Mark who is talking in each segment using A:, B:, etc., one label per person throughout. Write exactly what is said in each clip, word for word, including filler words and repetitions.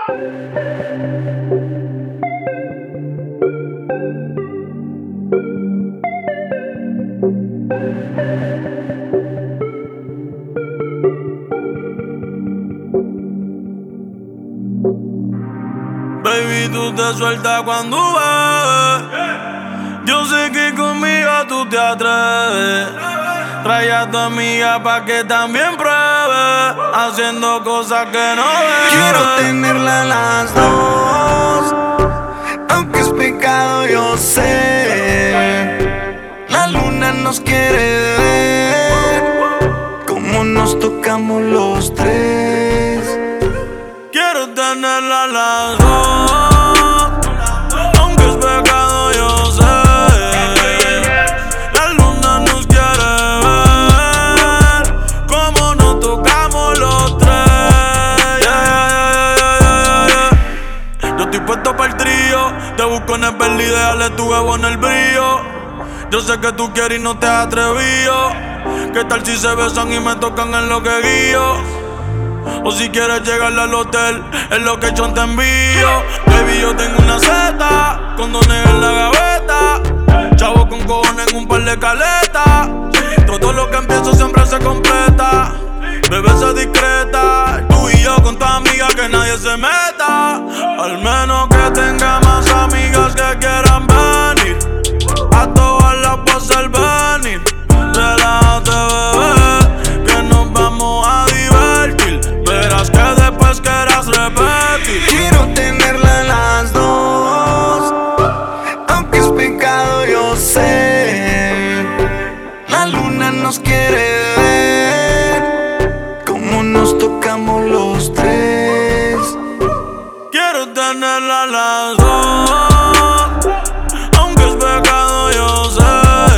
A: Baby, tú te sueltas cuando bebes. Yo sé que conmigo tú te atreves. Trae a tu amiga pa' que también pruebe, haciendo cosas que no ves.
B: Quiero tenerla las dos, aunque es pecado yo sé. La luna nos quiere ver, como nos tocamos los tres.
A: Quiero tenerla las dos, aunque es pecado yo sé. La luna nos quiere ver, como nos tocamos los tres. Yeah, yeah, yeah, yeah, yeah. Yo estoy puesto para el trío, te busco en el verde y déjale tu huevo en el brillo. Yo sé que tú quieres y no te has atrevido. ¿Qué tal si se besan y me tocan en lo que guío? O si quieres llegarle al hotel, en lo que yo te envío. Baby, yo tengo una seta, condones en la gaveta, chavo con cojones en un par de caletas. Todo lo que empiezo siempre se completa. Bebé, sé discreta, tú y yo con tu amiga que nadie se meta. Al menos que tenga más amigas que quieran venir. A todas las voy a hacer venir. Relájate, bebé, que nos vamos a divertir. Verás que después quieras repetir.
B: Quiero tenerla las dos, aunque es pecado yo sé. La luna nos quiere ver, como nos tocamos los tres.
A: Quiero tenerla las dos, aunque es pecado yo sé.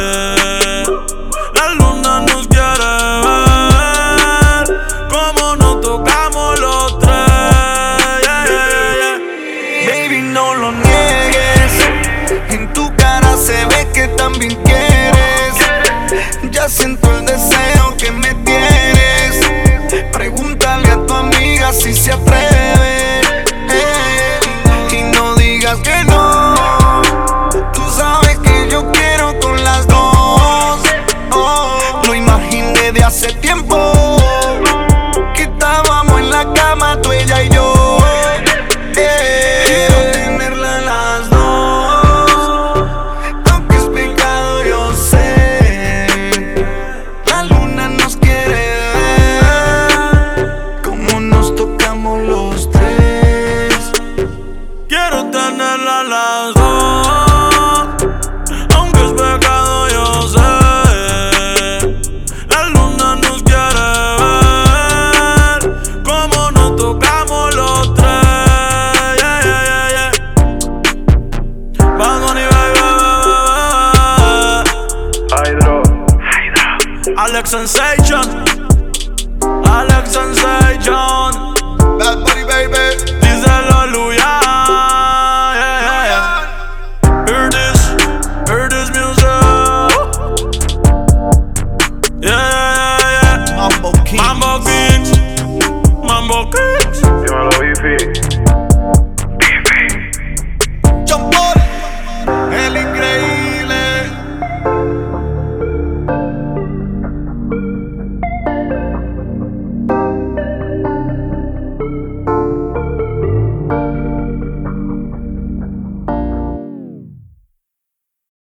A: La luna nos quiere ver, como nos tocamos los tres. Yeah, yeah, yeah.
B: Baby, no lo niegues, en tu cara se ve que también quieres. Ya siento el deseo que me tienes. Pregúntale a tu amiga si se atreve, eh, y no digas que no. Tú sabes que yo quiero con las dos. Oh, lo imaginé de hace tiempo, que estábamos en la cama tú, ella y yo. Eh, quiero tenerla las dos, aunque es pecado yo sé. La luna nos quiere ver, como nos tocamos los tres.
A: Quiero tenerla las dos, aunque es pecado yo sé. La luna nos quiere ver, como nos tocamos los tres. Yeah, yeah, yeah, yeah. Bad Bunny, baby.
C: Hydro.
A: Alex Sensation.